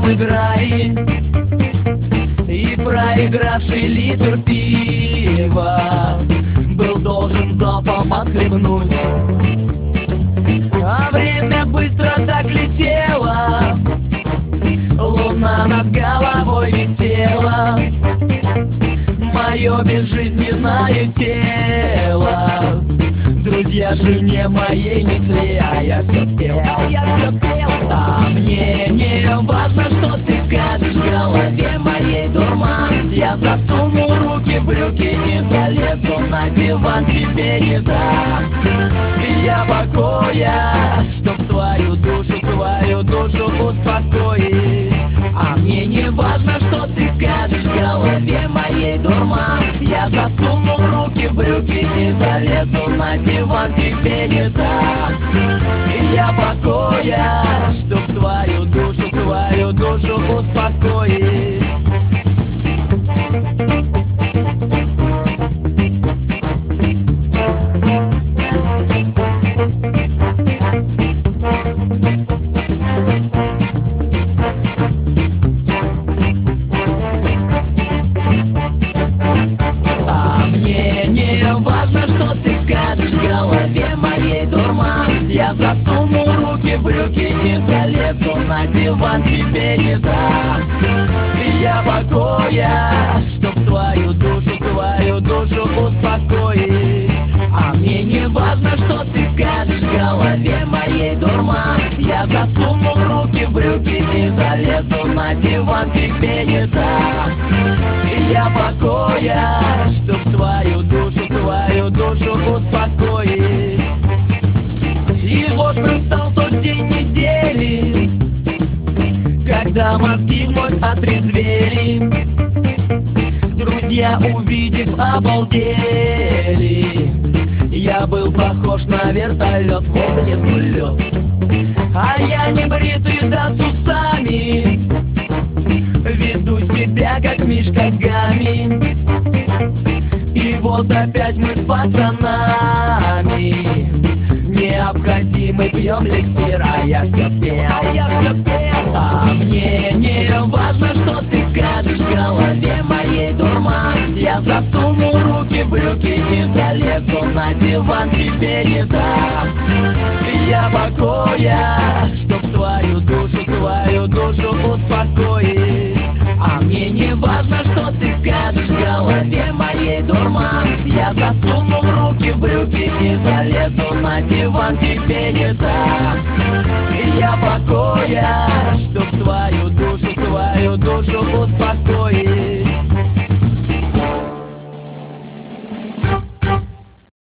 играй. И проигравший литр пива был должен залпом отхлебнуть. А время быстро так летело, луна над головой висела. Мое безжизненное тело друзья жене моей несли, а я все пел, А мне не важно, что ты скажешь, в голове моей дурман. Я засуну руки в брюки, не залезу на диван, тебе не дам я покоя, чтоб твою душу успокоить. А мне не важно, что ты скажешь, в голове моей дурман. Я засуну руки в брюки, не залезу на диван, тебе не дам я покоя, чтоб твою душу успокоить. Я засуну руки в брюки, не залезу на диван, тебе не дам я покоя, чтоб твою душу успокоить. А мне не важно, что ты скажешь, в голове моей дурман. Я засуну руки в брюки, не залезу на диван, тебе не дам я покоя, чтоб твою душу успокоить. И вот настал тот день недели, когда мозги вновь отрезвели. Друзья, увидев, обалдели. Я был похож на вертолет, вот внизу лед, а я не бритый, да с усами. Веду себя, как Мишка Гамми. И вот опять мы с пацанами необходимый пьем эликсир, а я все пел. А мне не важно, что ты скажешь, в голове моей дурман. Я засуну руки в брюки, не залезу на диван, тебе не дам я покоя, чтоб твою душу успокоить. А мне не важно, что ты скажешь, в голове моей дурман. Я засуну руки в брюки, не залезу на диван, тебе не дам я покоя, чтоб